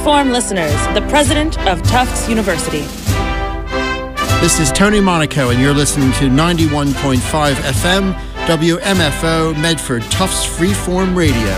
Freeform listeners, the president of Tufts University. This is Tony Monaco, and you're listening to 91.5 FM, WMFO, Medford, Tufts Freeform Radio.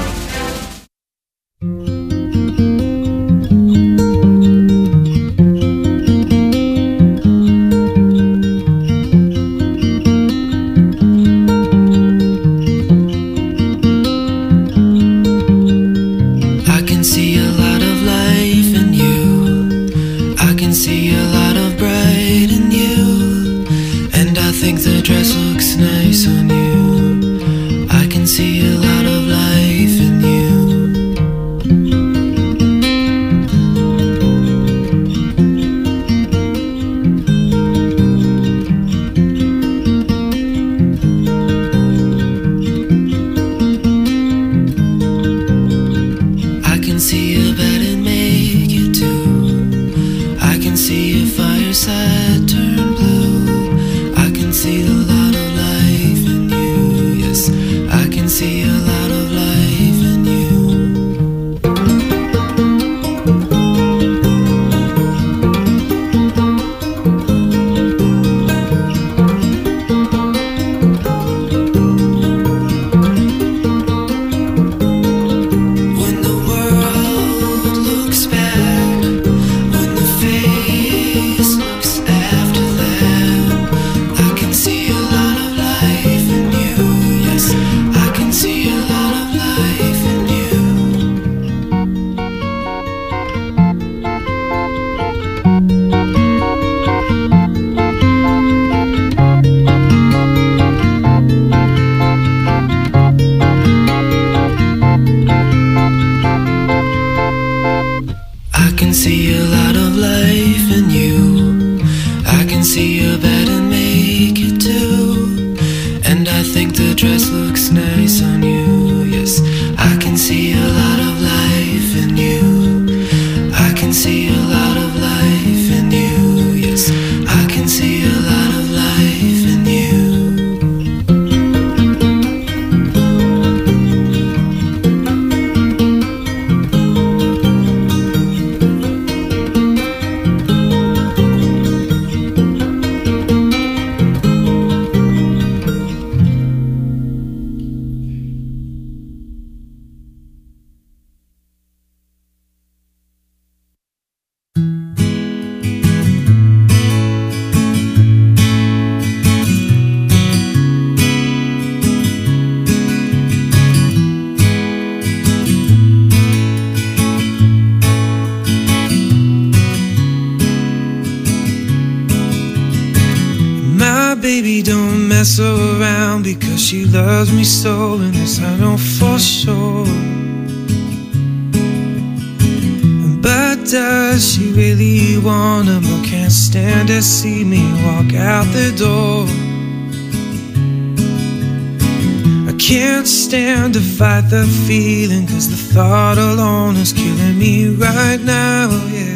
Around because she loves me so, and this I know for sure. But does she really want him, or can't stand to see me walk out the door? I can't stand to fight the feeling, 'cause the thought alone is killing me right now, yeah.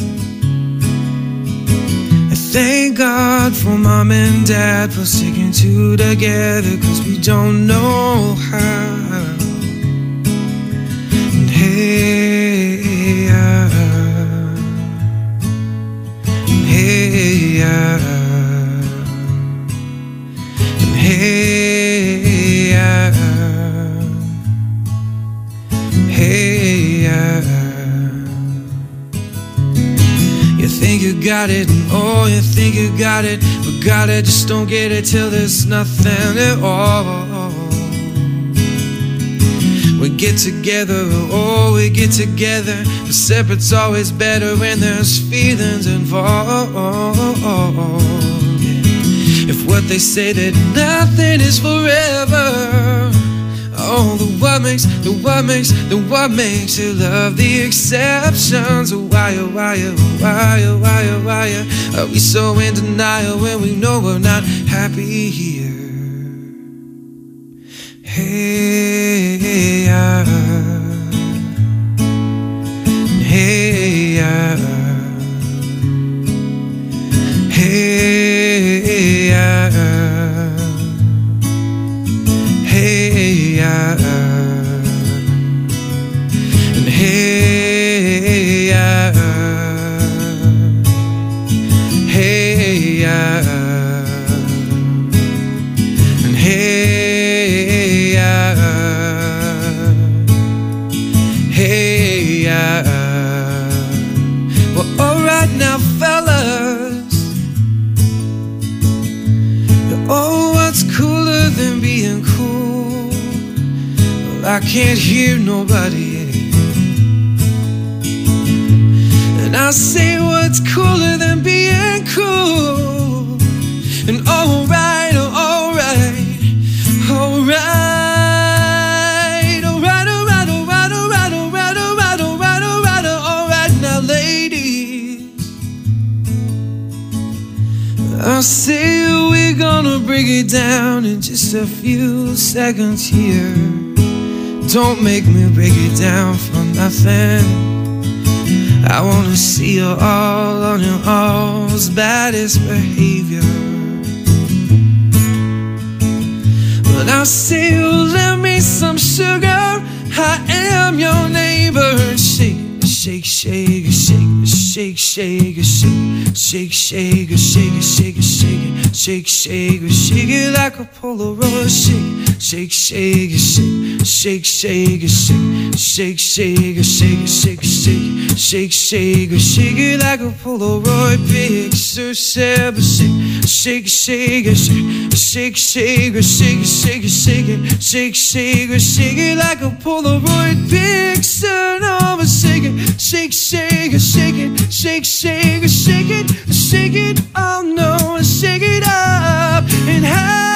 Thank God for Mom and Dad for sticking two together, 'cause we don't know how. And hey, and hey, and hey, hey. You think you got it, and oh, you think you got it, but got it, just don't get it till there's nothing at all. We get together, oh, we get together, but separate's always better when there's feelings involved. If what they say that nothing is forever, oh, the what makes you love the exceptions? Why are we so in denial when we know we're not happy here? Hey, hey, hey, hey, yeah, hey, yeah, and hey, yeah, hey, yeah. Well, alright now, fellas. Oh, what's cooler than being cool? Well, I can't hear nobody. And I say, what's cooler than being cool? And alright, alright, alright, alright, alright, alright, alright, alright, alright, alright, alright, alright, now ladies, I say we're gonna break it down in just a few seconds here. Don't make me break it down for nothing. I wanna see you all on your all's baddest behavior. But I say, lend me some sugar, I am your neighbor. Shake, shake, shake, shake, shake, shake, shake, shake, shake, shake, shake, shake, shake, shake, shake it like a Polaroid. Shake, shake, shake, shake, shake, shake, shake, shake, shake, shake, shake, shake, shake, shake, shake it like a Polaroid picture. Shake, shake, shake, shake, shake, shake, shake, shake, shake it, shake, shake, shake it like a Polaroid picture. No, but shake it, shake, shake, shake it, shake, shake, shake it, shake it. Oh no, shake it up and high.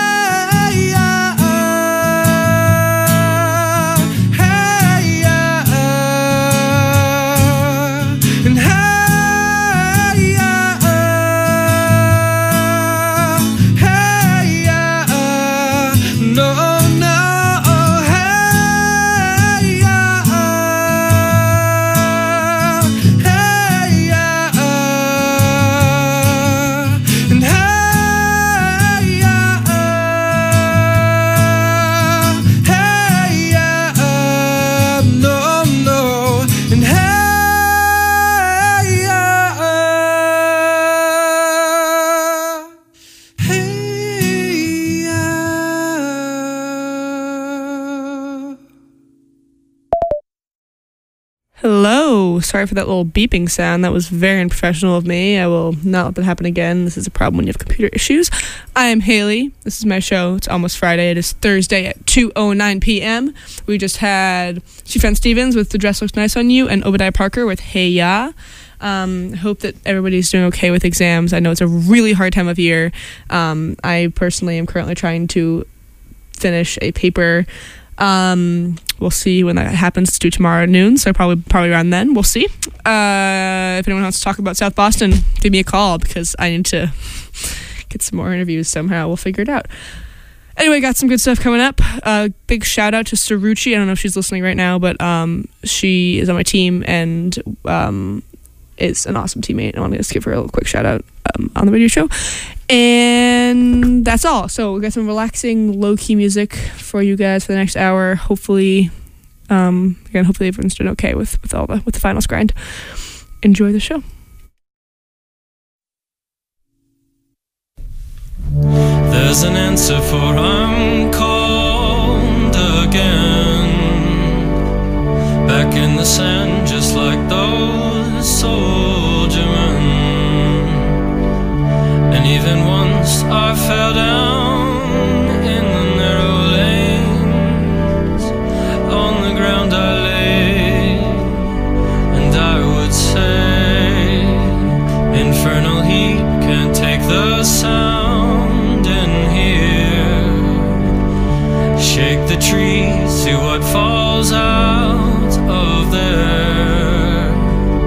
Hello. Sorry for that little beeping sound. That was very unprofessional of me. I will not let that happen again. This is a problem when you have computer issues. I am Haley. This is my show. It's almost Friday. It is Thursday at 2:09 p.m. We just had Sufjan Stevens with The Dress Looks Nice on You and Obadiah Parker with Hey Ya. Hope that everybody's doing okay with exams. I know it's a really hard time of year. I personally am currently trying to finish a paper. We'll see when that happens. It's due tomorrow at noon, so probably around then. We'll see. If anyone wants to talk about South Boston, give me a call because I need to get some more interviews somehow. We'll figure it out. Anyway, got some good stuff coming up. Big shout out to Saruchi. I don't know if she's listening right now, but she is on my team and is an awesome teammate. I want to just give her a little quick shout out on the radio show. And that's all. So we got some relaxing, low-key music for you guys for the next hour. Hopefully, hopefully everyone's doing okay with the finals grind. Enjoy the show. There's an answer for I'm called again. Back in the sand, just like those soldier men. And even once I fell down in the narrow lanes. On the ground I lay, and I would say, infernal heat can't take the sound in here. Shake the trees, see what falls out of there.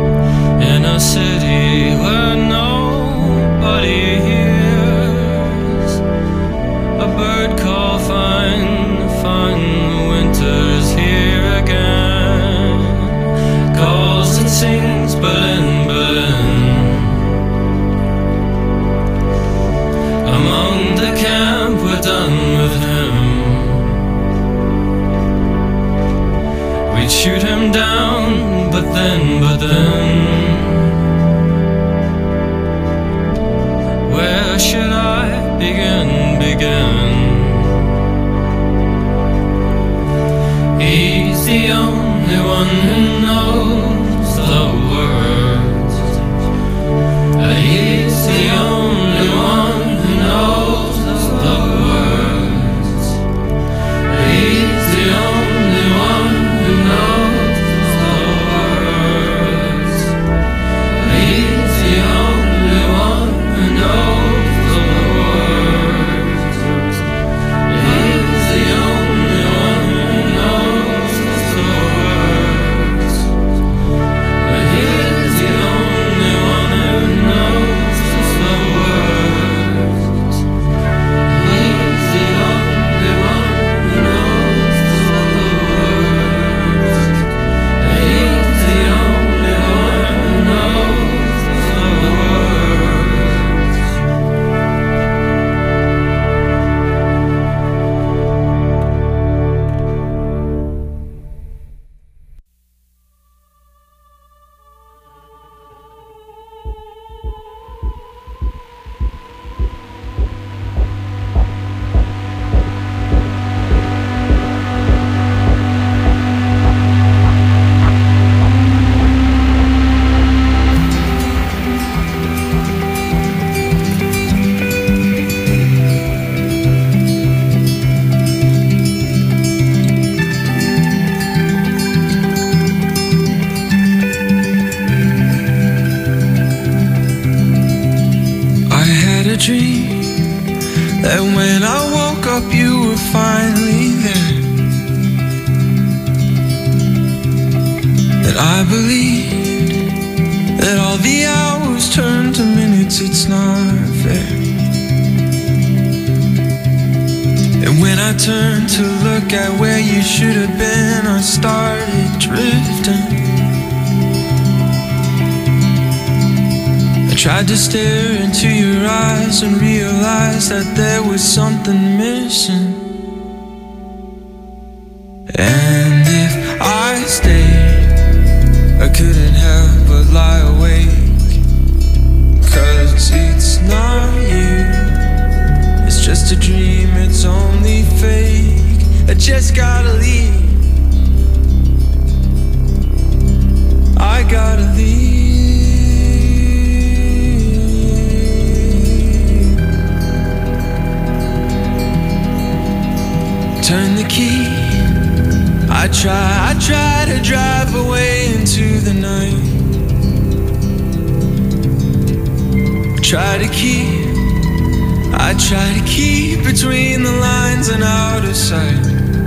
dream that when I woke up you were finally there. That I believed that all the hours turn to minutes, it's not fair. And when I turned to look at where you should have been, I started drifting. I tried to stare into your eyes and realize that there was something missing. And if I stayed, I couldn't help but lie awake. 'Cause it's not you, it's just a dream, it's only fake. I just gotta leave, I gotta leave. Turn the key, I try to drive away into the night. I try to keep between the lines and out of sight.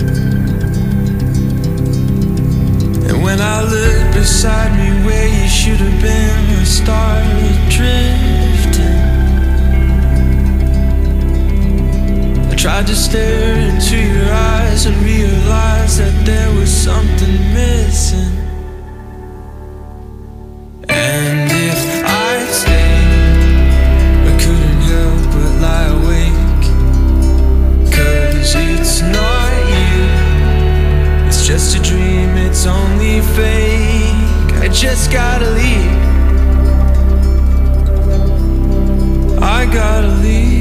And when I look beside me where you should have been, I started drifting. I tried to stare into your eyes and realize that there was something missing. And if I stayed, I couldn't help but lie awake. 'Cause it's not you, it's just a dream, it's only fake. I just gotta leave, I gotta leave.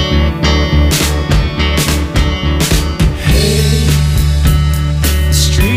Street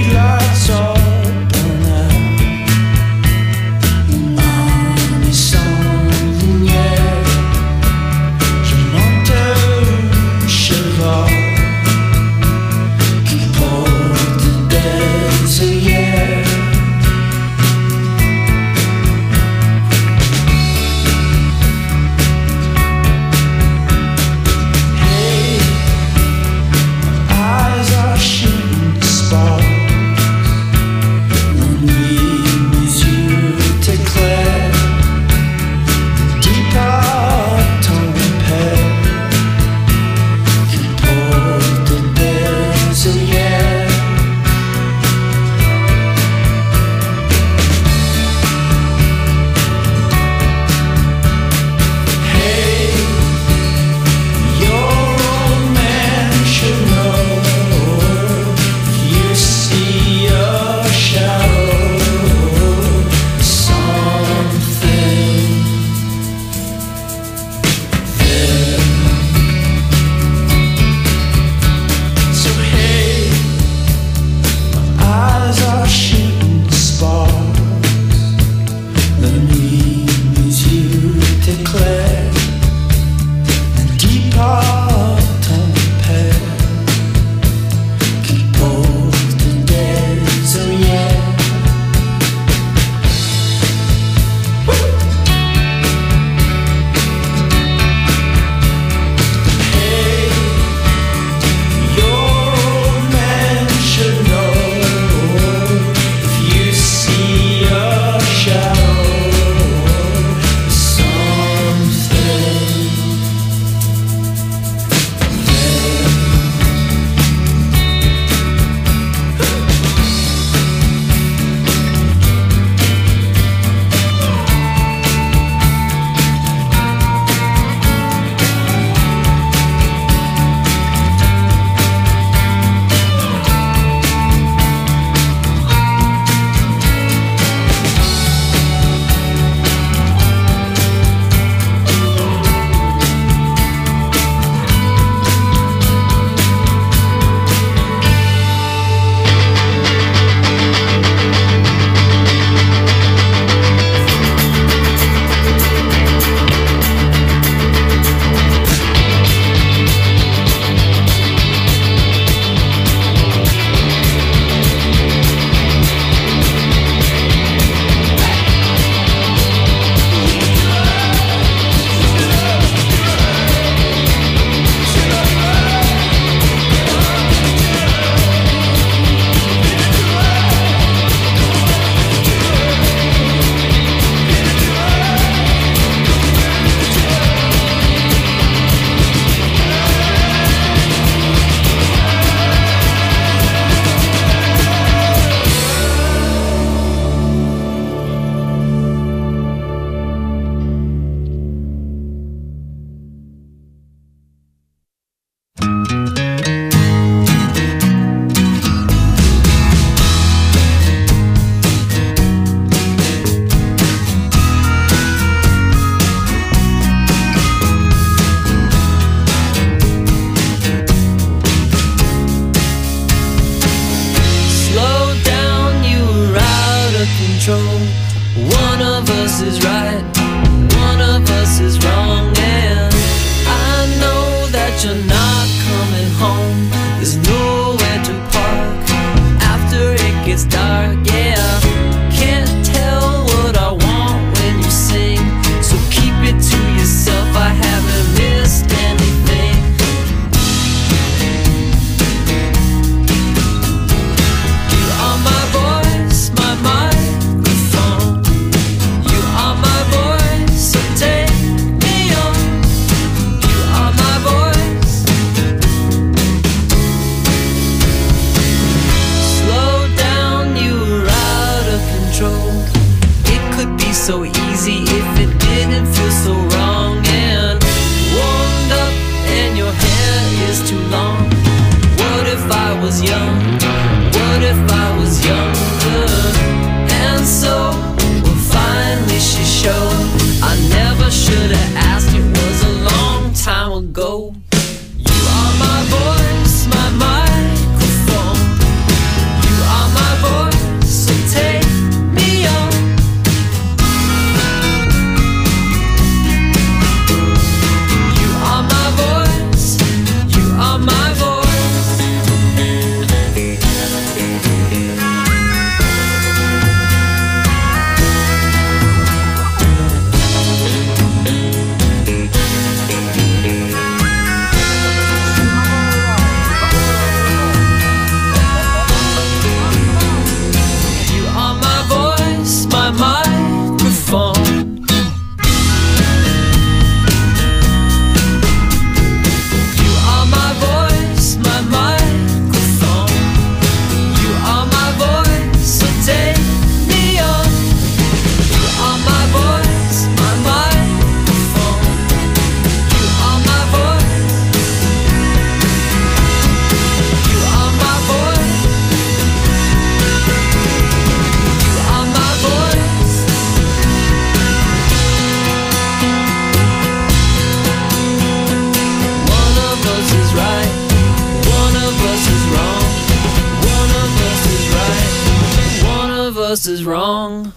else is wrong.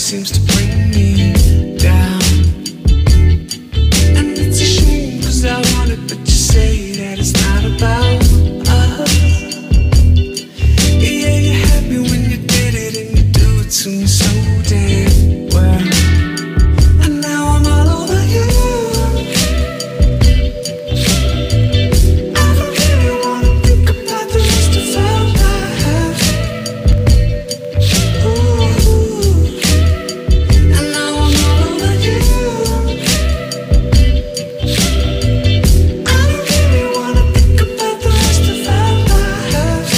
Cause I to me so damn well. And now I'm all over you. I don't really wanna think about the rest of our lives. Ooh. And now I'm all over you. I don't really wanna think about the rest of our lives.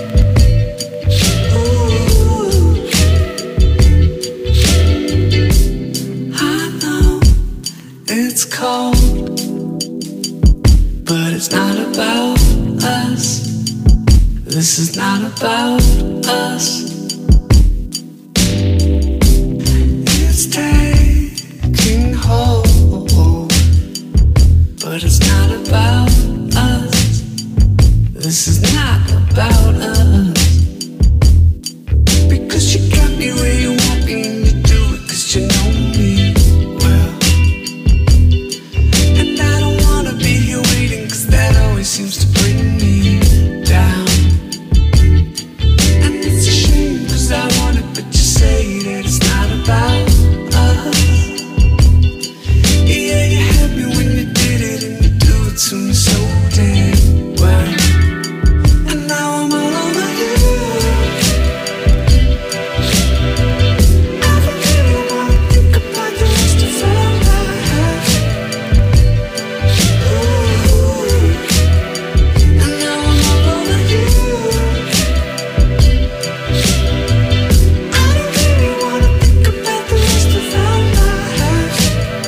Ooh. I know it's cold, but it's not about us. This is not about us. It's taking hold, but it's not about us. This is not about us. Because you got me where you want me and you do it 'cause you know me well. And I don't wanna be here waiting 'cause that always seems to bring me down. And it's a shame 'cause I want it but you say that it's not about us. Yeah, you had me when you did it and you do it to me so damn well. And now I'm all over you. I don't really wanna think about the rest of our lives. Ooh. And now I'm all over you. I don't really wanna think about the rest of our lives.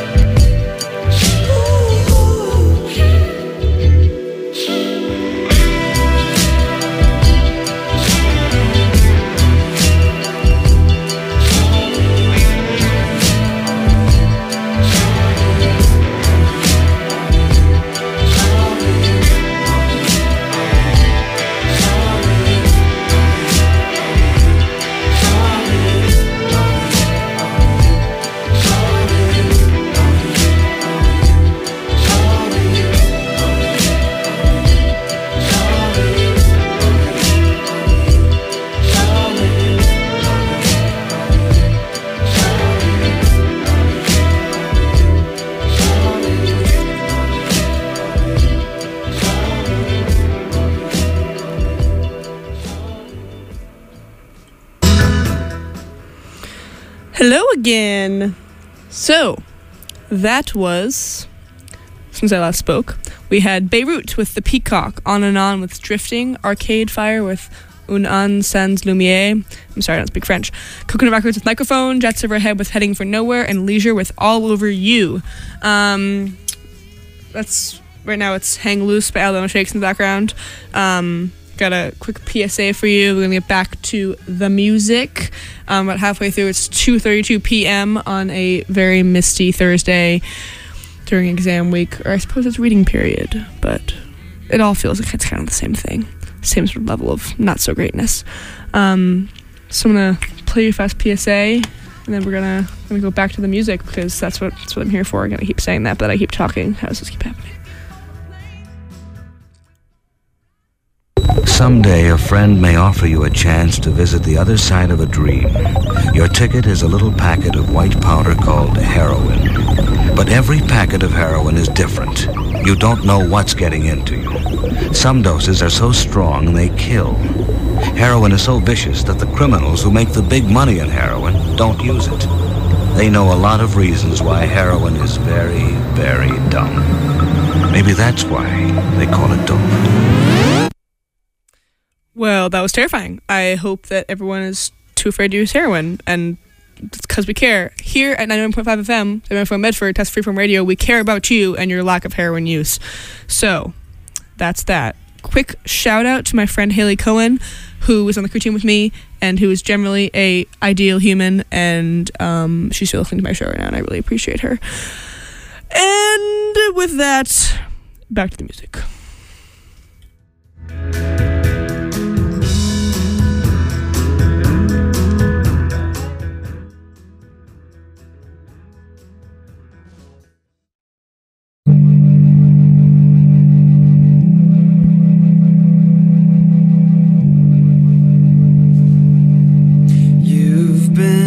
Hello again. So, that was, since I last spoke, we had Beirut with The Peacock, On and On with Drifting, Arcade Fire with Un An Sans Lumiere, I'm sorry, I don't speak French, Coconut Records with Microphone, Jets Overhead with Heading for Nowhere, and Leisure with All Over You. That's, right now it's Hang Loose by Alabama Shakes in the background. Got a quick PSA for you. We're going to get back to the music. About halfway through, it's 2:32 p.m. on a very misty Thursday during exam week, or I suppose it's reading period, but it all feels like it's kind of the same thing. Same sort of level of not so greatness. So I'm going to play you a fast PSA, and then we're going to go back to the music because that's what I'm here for. I'm going to keep saying that, but I keep talking. How does this keep happening? Someday a friend may offer you a chance to visit the other side of a dream. Your ticket is a little packet of white powder called heroin. But every packet of heroin is different. You don't know what's getting into you. Some doses are so strong they kill. Heroin is so vicious that the criminals who make the big money in heroin don't use it. They know a lot of reasons why heroin is very, very dumb. Maybe that's why they call it dope. Well, that was terrifying. I hope that everyone is too afraid to use heroin, and it's because we care. Here at 91.5 FM, 91.5 Medford, Test Freeform Radio, we care about you and your lack of heroin use. So, that's that. Quick shout out to my friend Haley Cohen, who was on the crew team with me, and who is generally a ideal human, and she's still listening to my show right now, and I really appreciate her. And with that, back to the music. You've been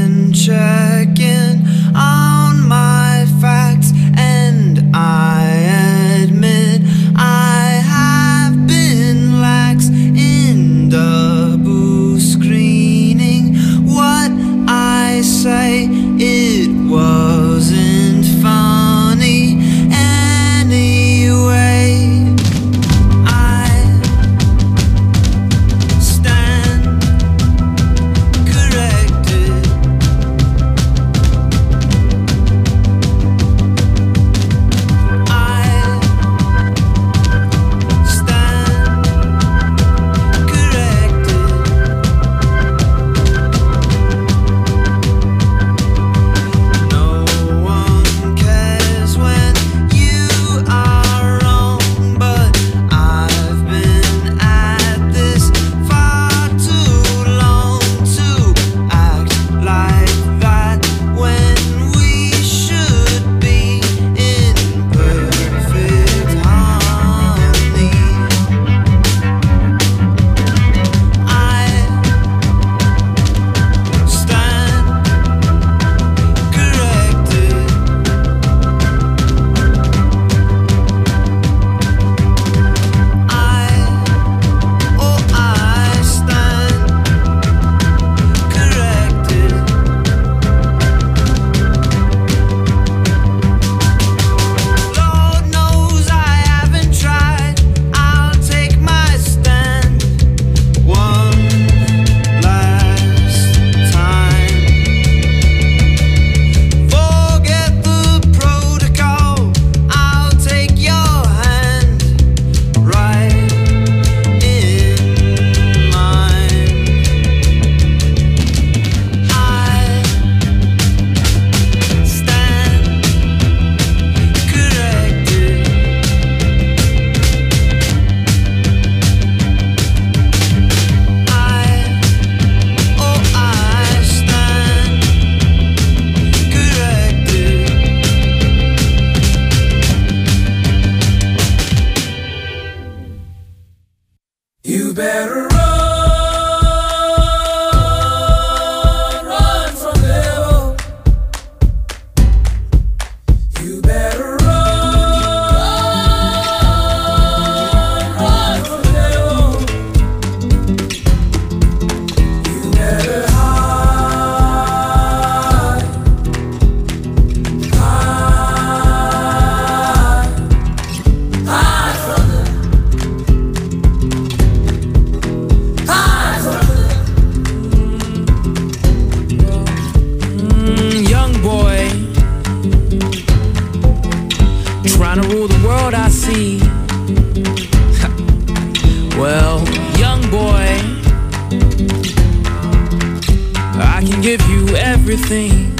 can give you everything.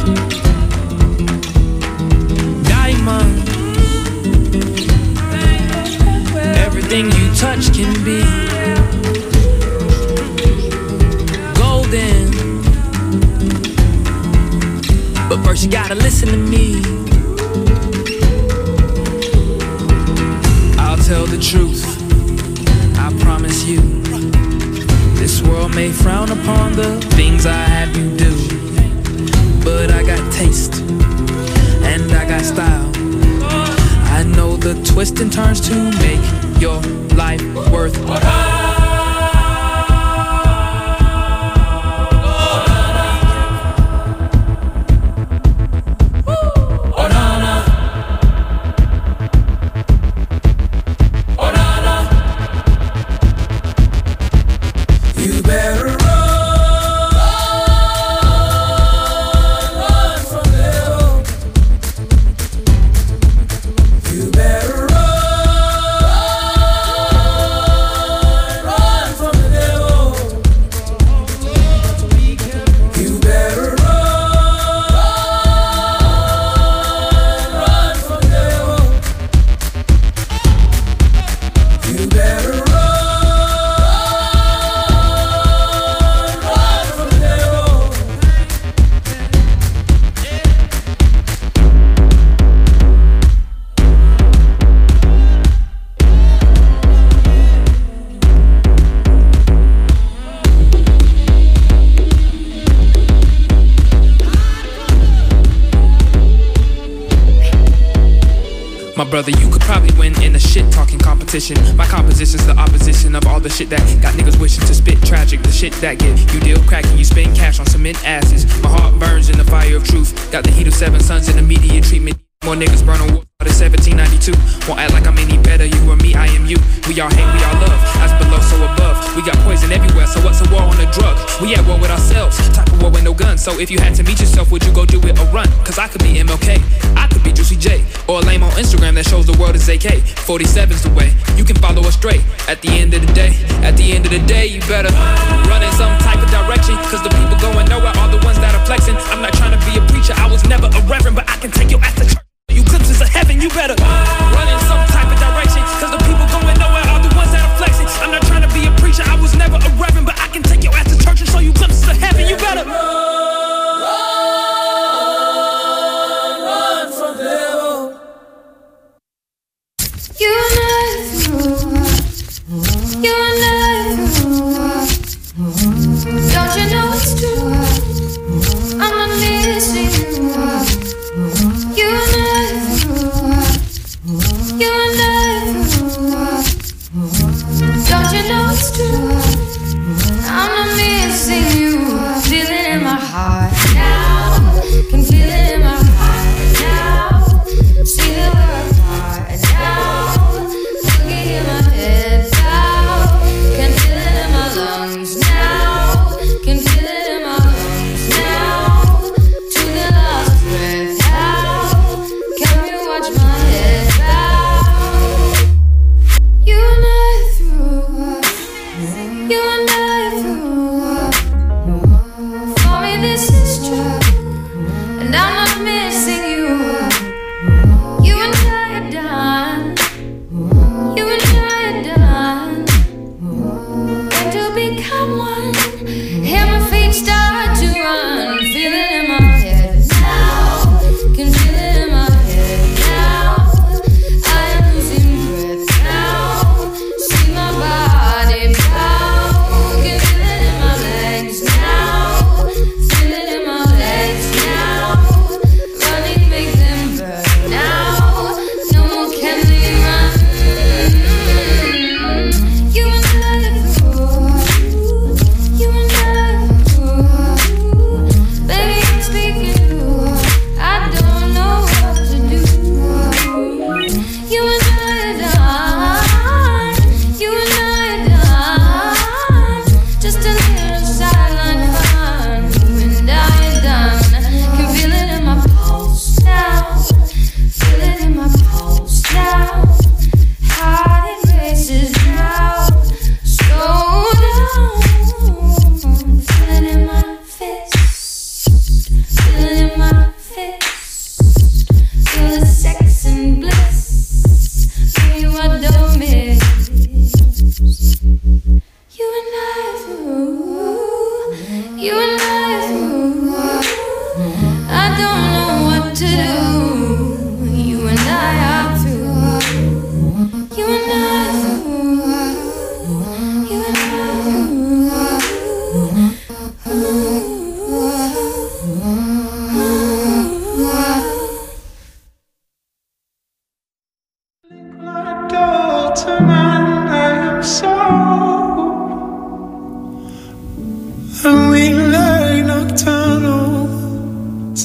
Diamond, everything you touch can be golden. But first you gotta listen to me. I'll tell the truth, I promise you. This world may frown upon the things I have you do, but I got taste and I got style. I know the twists and turns to make your life worthwhile. My brother, you could probably win in a shit-talking competition. My composition's the opposition of all the shit that got niggas wishing to spit tragic. The shit that get you deal cracking, you spend cash on cement asses. My heart burns in the fire of truth. Got the heat of 7 suns and immediate treatment. More niggas burn on water than 1792. Won't act like I'm any better, you or me, I am you. We all hate, we all love, as below so above. We got poison everywhere, so what's a war on a drug? We at war with ourselves, type of war with no guns. So if you had to meet yourself, would you go do it or run? Cause I could be MLK, I could be Juicy J, or a lame on Instagram that shows the world is AK. 47's the way, you can follow us straight. At the end of the day, you better run in some type of direction. Cause the people going nowhere are the ones that are flexing. I'm not trying to be a preacher, I was never a reverend, but I can take your ass to church. You glimpses of heaven, you better run in some type of direction. Cause the people going nowhere are the ones that are flexing. I'm not trying to be a preacher, I was never a reverend, but I can take your ass to church and show you glimpses of heaven, you better run from the devil. You're don't you know it's true? I'm not missing you. You're don't you know it's true? I'm not missing you. Feel it in my heart now. Can feel it in my heart now. See that we're apart now. Looking in my head now. Can feel it in my lungs now. Can feel it in my lungs now. To the last breath now. Can you watch my head bow? You're not through. You're not through. For me this is true.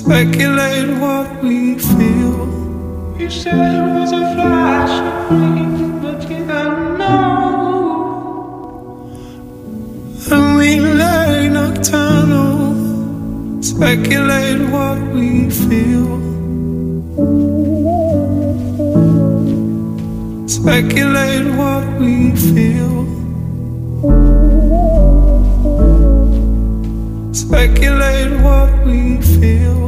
speculate what we feel. You said it was a flash of green, but you don't know. And we lay nocturnal, speculate what we feel. Speculate what we feel. Speculate what we feel.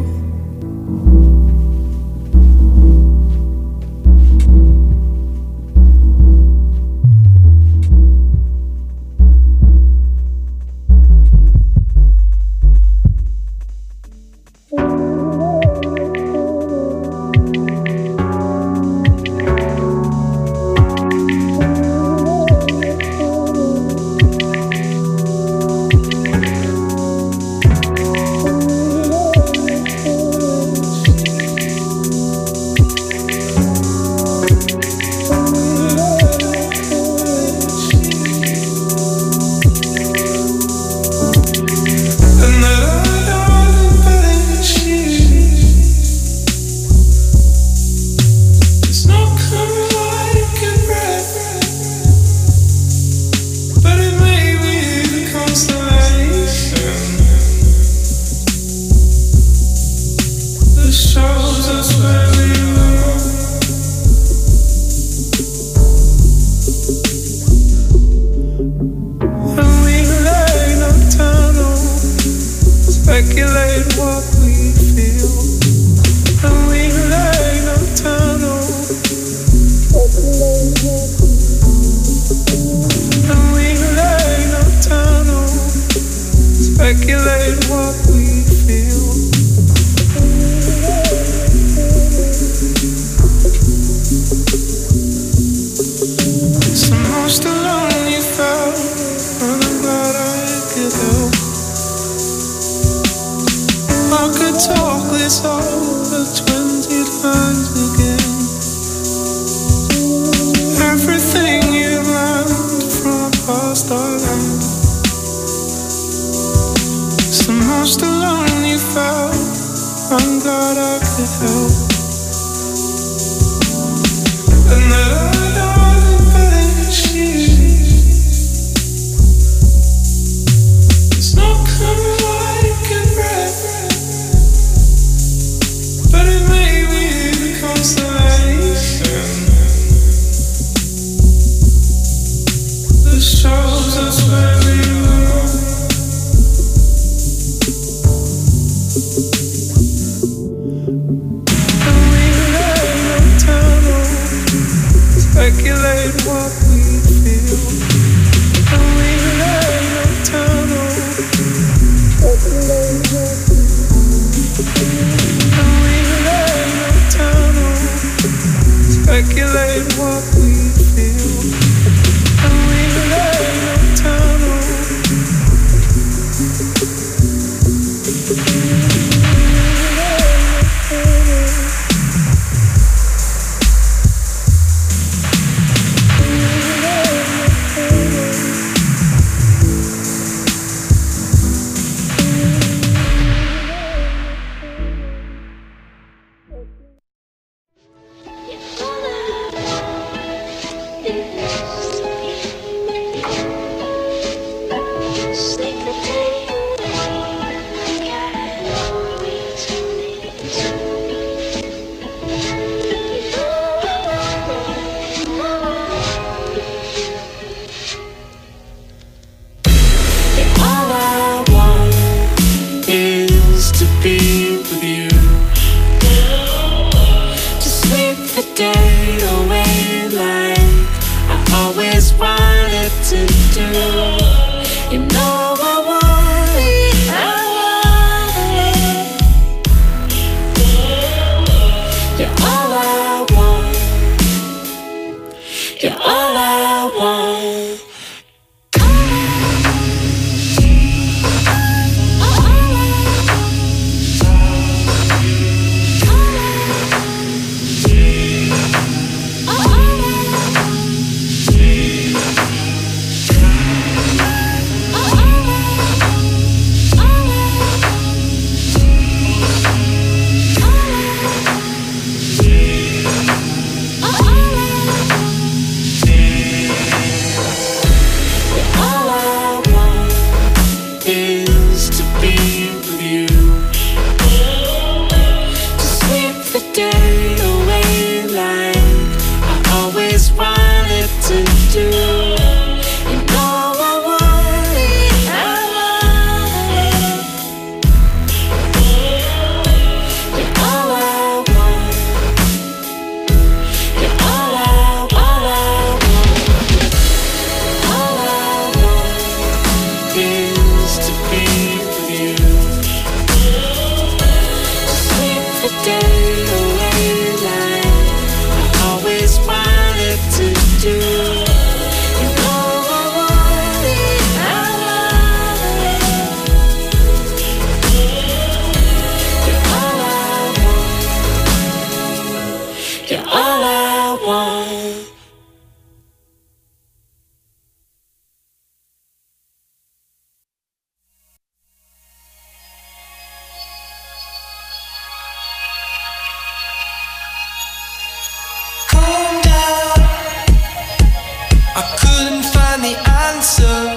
one. Calm down. I couldn't find the answer.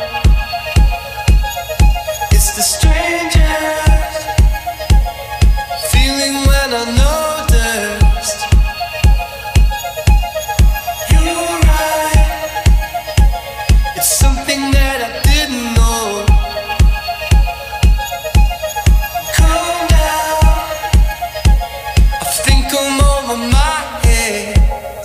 It's the strangest feeling when I noticed you're right. It's something that I didn't know. Calm down. I think I'm over my head.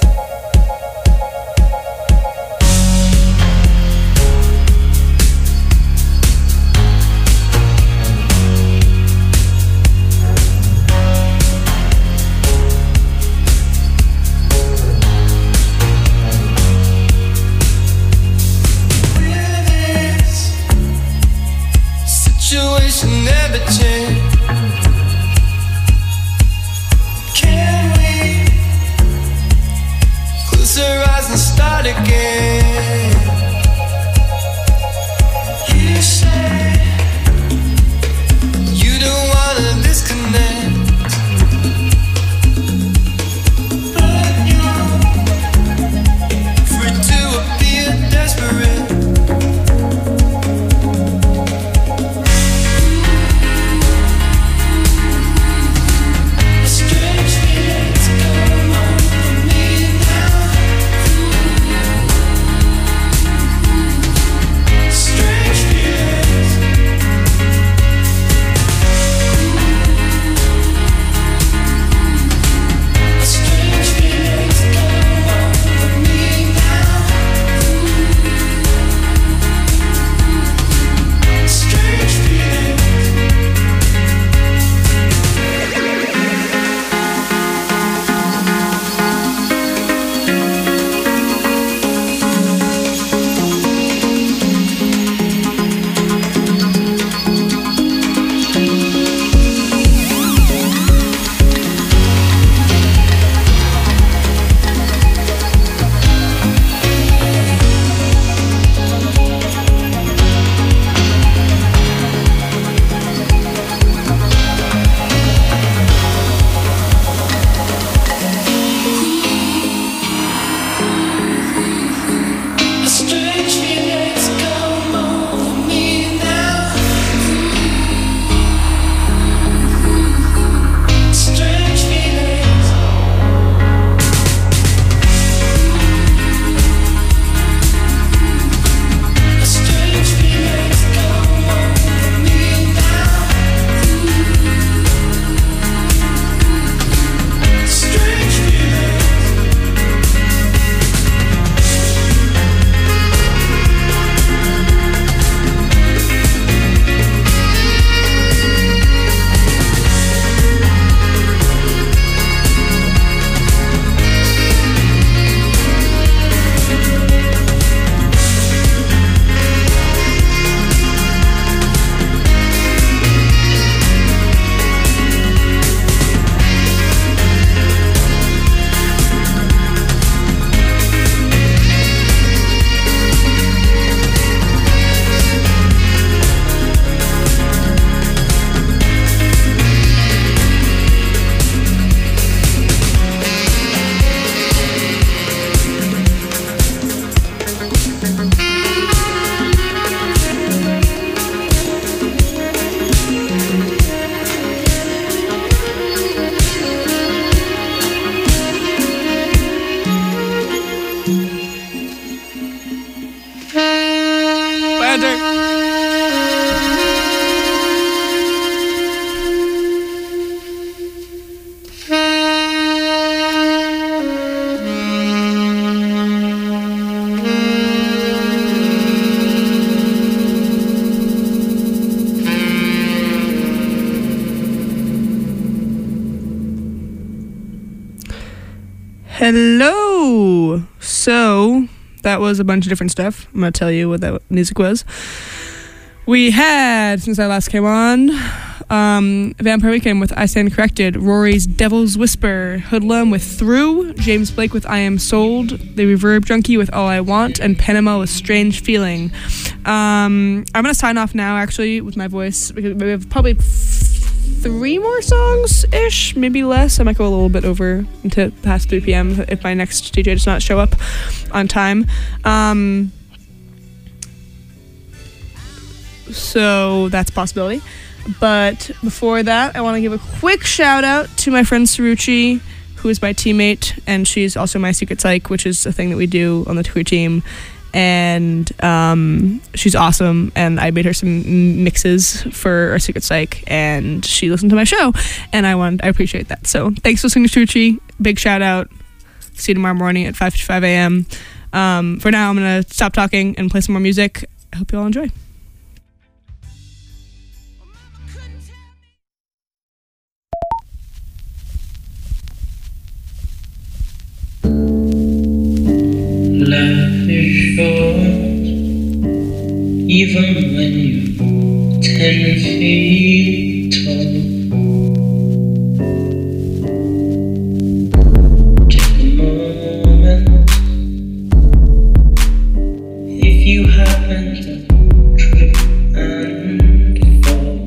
Situation never changed. Can we close our eyes and start again? You say you don't wanna disconnect, but you're free to appear desperate. Hello! So, that was a bunch of different stuff. I'm going to tell you what that music was. We had, since I last came on, Vampire Weekend with I Stand Corrected, Rory's Devil's Whisper, Hoodlum with Through, James Blake with I Am Sold, The Reverb Junkie with All I Want, and Panama with Strange Feeling. I'm gonna sign off now actually with my voice because we have probably 3 more songs ish, maybe less. I might go a little bit over into past 3 p.m. if my next DJ does not show up on time. So that's a possibility. But before that, I want to give a quick shout out to my friend Saruchi, who is my teammate, and she's also my secret psych, which is a thing that we do on the Queer team. And she's awesome, and I made her some mixes for our secret psych, and she listened to my show, and I appreciate that. So thanks for listening to Saruchi. Big shout out. See you tomorrow morning at 5:55 a.m. For now, I'm gonna stop talking and play some more music. I hope you all enjoy. Life is short, even when you're 10 feet tall. Take a moment, if you happen to trip and fall.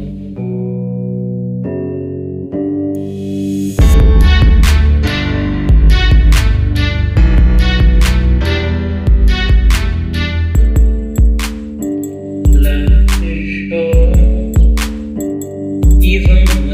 Even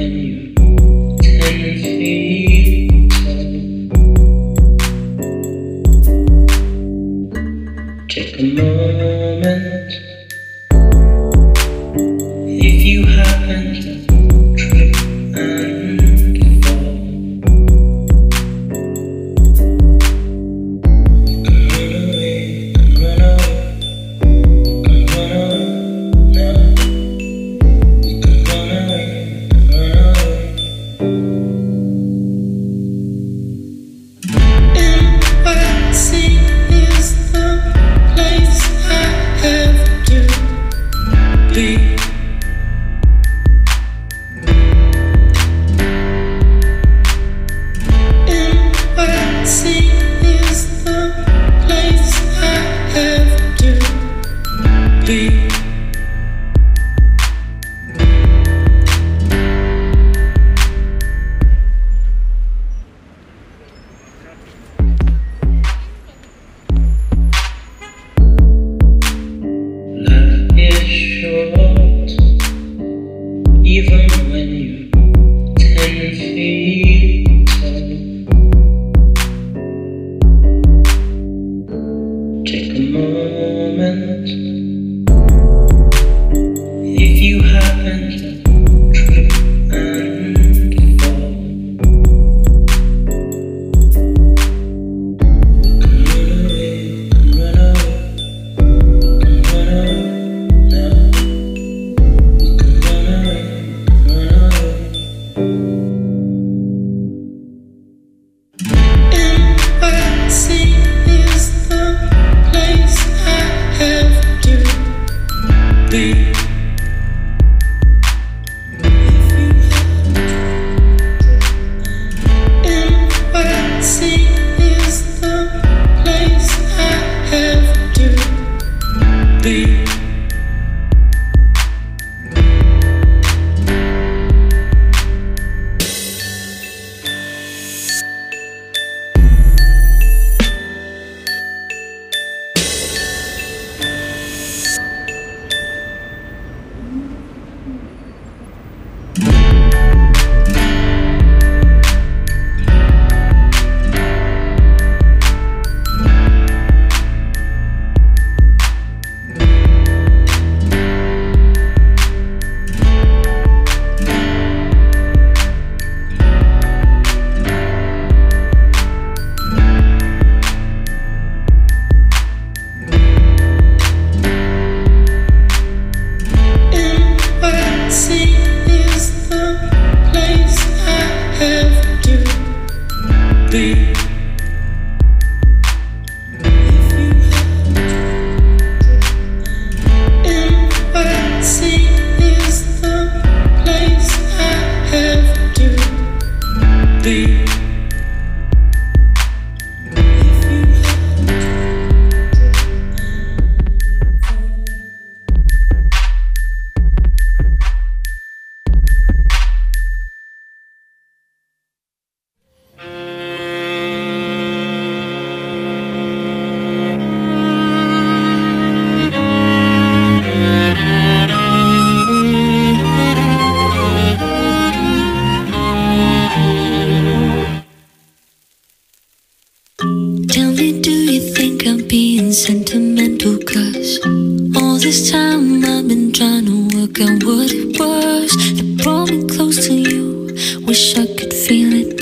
forgot what it was that brought me close to you. Wish I could feel it